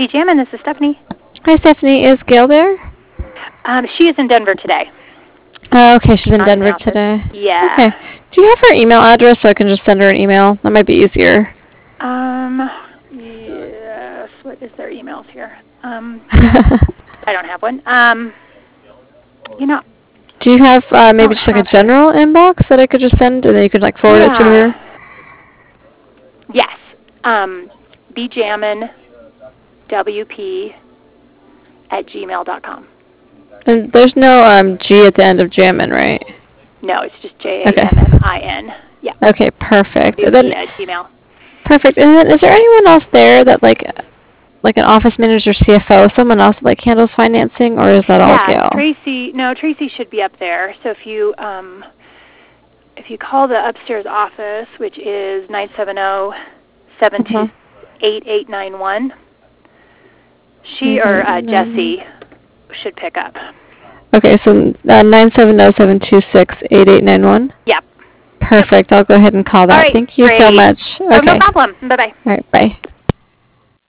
Jammin', this is Stephanie. Hi, Stephanie. Is Gail there? She is in Denver today. Oh, okay. She's in Not Denver the office. today. Yeah. Okay. Do you have her email address so I can just send her an email? That might be easier. Yes. What is their emails here? I don't have one. Do you have maybe just like a general inbox that I could just send and then you could like forward it to her? Yes. bjamminwp@gmail.com. And there's no G at the end of Jammin', right? No, it's just Jammin. Yeah. Okay, perfect. And then at Gmail. Perfect. And then is there anyone else there that like an office manager, CFO, someone else that like handles financing, or is that all Gail? Tracy should be up there. So if you call the upstairs office, which is 970-728-8891, she or Jesse should pick up. Okay, so 970-726-8891? Yep. Perfect. I'll go ahead and call that. All right, Thank you so much. Okay. Oh, no problem. Bye-bye. All right, bye.